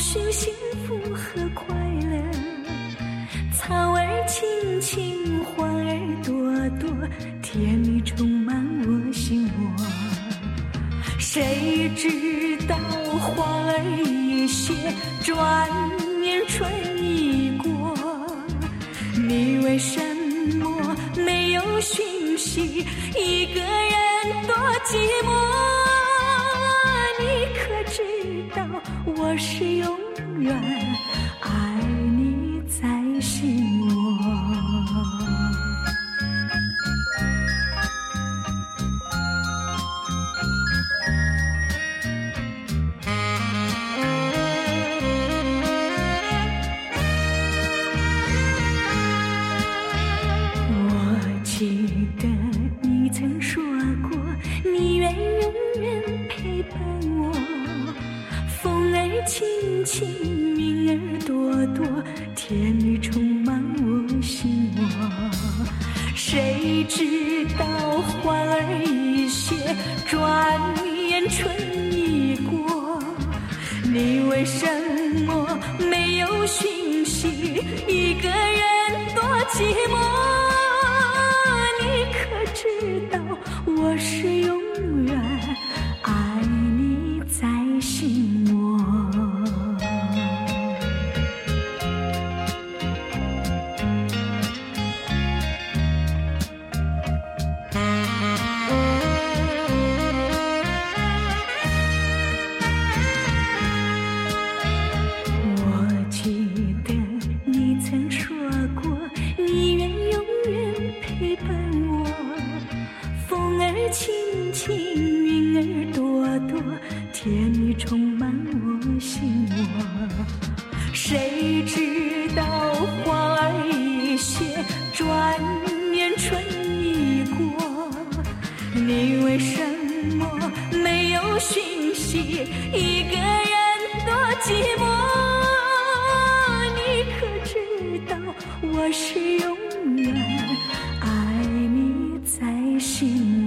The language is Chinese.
寻幸福和快乐。草儿青青，花儿朵朵，甜蜜充满我心窝。谁知道花儿一谢，转眼春已过。你为什么没有讯息？一个人多寂寞。你可知道我是永远爱你在心窝。我记得你曾说过，你愿永远陪伴我。风儿轻轻，云儿朵朵，甜蜜充满我心窝。谁知道花儿一谢，转眼春已过。你为什么没有讯息？一个人多寂寞。你可知道我是永远爱你在心窝。我记得你曾说过，你愿永远陪伴我。风儿轻轻，云儿朵朵，甜蜜充满我心窝。谁知道花儿一谢，转眼春已过。你为什么没有讯息？一个人多寂寞。你可知道我是永远爱你在心窝。